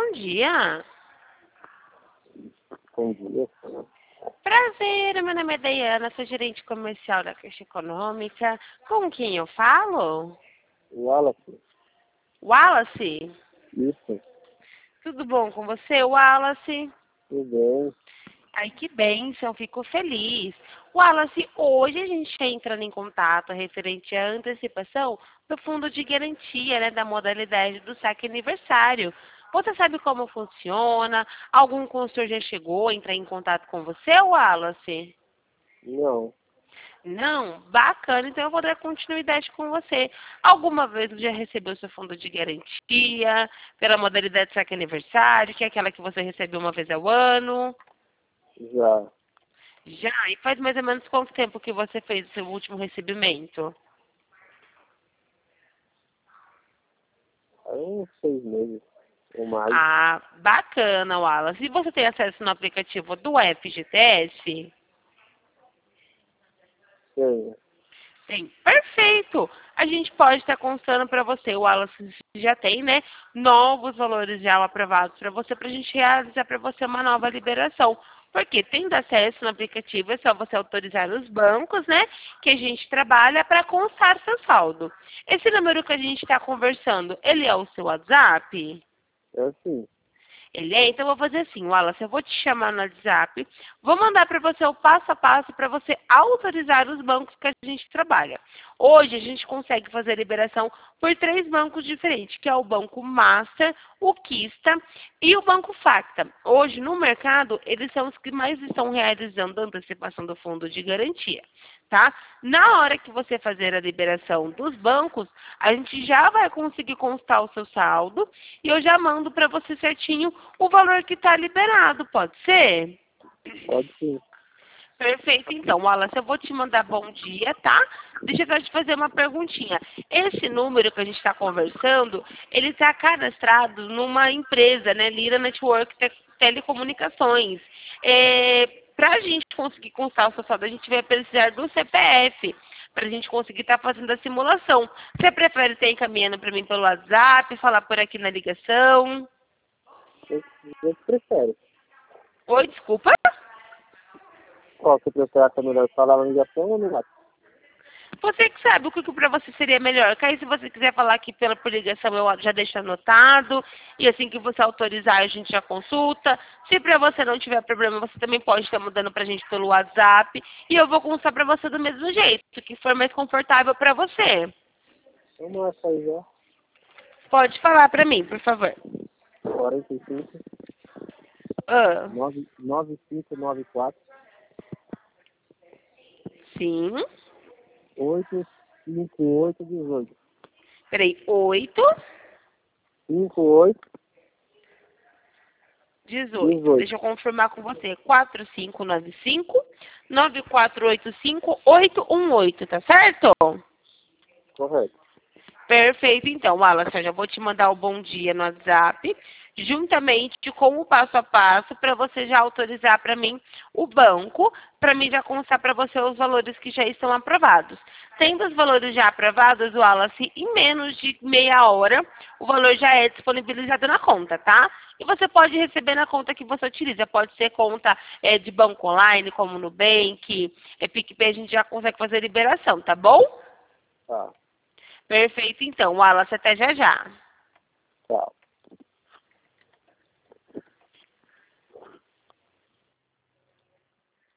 bom dia. Bom dia. Prazer, meu nome é Dayana, sou gerente comercial da Caixa Econômica. Com quem eu falo? Wallace. Wallace? Isso. Tudo bom com você, Wallace? Tudo bem. Ai, que bênção, fico feliz. Wallace, hoje a gente está entrando em contato referente à antecipação do fundo de garantia, né, da modalidade do saque aniversário. Você sabe como funciona? Algum consultor já chegou a entrar em contato com você, Wallace? Não. Não? Bacana, então eu vou dar continuidade com você. Alguma vez você já recebeu seu fundo de garantia pela modalidade saque aniversário, que é aquela que você recebe uma vez ao ano? Já. Já? E faz mais ou menos quanto tempo que você fez o seu último recebimento? Há uns 6 meses ou mais. Ah, bacana, Wallace. E você tem acesso no aplicativo do FGTS? Tenho. Tem. Perfeito! A gente pode estar constando para você, o Wallace já tem, né? Novos valores já aprovados para você, para a gente realizar para você uma nova liberação. Porque tendo acesso no aplicativo, é só você autorizar os bancos, né? Que a gente trabalha para constar seu saldo. Esse número que a gente está conversando, ele é o seu WhatsApp? É assim. Ele é? Então eu vou fazer assim, Wallace, eu vou te chamar no WhatsApp, vou mandar para você o passo a passo para você autorizar os bancos que a gente trabalha. Hoje a gente consegue fazer a liberação por 3 bancos diferentes, que é o Banco Master, o Kista e o Banco Facta. Hoje no mercado, eles são os que mais estão realizando a antecipação do fundo de garantia. Tá? Na hora que você fazer a liberação dos bancos, a gente já vai conseguir constar o seu saldo e eu já mando para você certinho o valor que está liberado, pode ser? Pode sim. Perfeito, então, Wallace, eu vou te mandar bom dia, tá? Deixa eu só te fazer uma perguntinha. Esse número que a gente está conversando, ele está cadastrado numa empresa, né? Lira Network Telecomunicações. Para a gente conseguir constar o seu saldo, a gente vai precisar do CPF, para a gente conseguir estar fazendo a simulação. Você prefere estar encaminhando para mim pelo WhatsApp, falar por aqui na ligação? Eu prefere. Oi, desculpa? Qual que prefere que é melhor? Falar na ligação ou no WhatsApp? Você que sabe o que para você seria melhor. Que aí, se você quiser falar aqui por ligação, eu já deixo anotado. E assim que você autorizar, a gente já consulta. Se para você não tiver problema, você também pode estar mandando para a gente pelo WhatsApp. E eu vou constar para você do mesmo jeito, que for mais confortável para você. Vamos marcar aí já. Pode falar para mim, por favor. 45 Ah, 9594 sim. 85818. Peraí, 8, 58 18. 18. Deixa eu confirmar com você. 4595-9485-818, tá certo? Correto. Perfeito, então, Wallace, eu já vou te mandar o bom dia no WhatsApp, juntamente com o passo a passo, para você já autorizar para mim o banco, para mim já constar para você os valores que já estão aprovados. Tendo os valores já aprovados, Wallace, em menos de meia hora, o valor já é disponibilizado na conta, tá? E você pode receber na conta que você utiliza. Pode ser conta de banco online, como no Nubank, PicPay, a gente já consegue fazer liberação, tá bom? Tá. Perfeito, então. Wallace, até já já.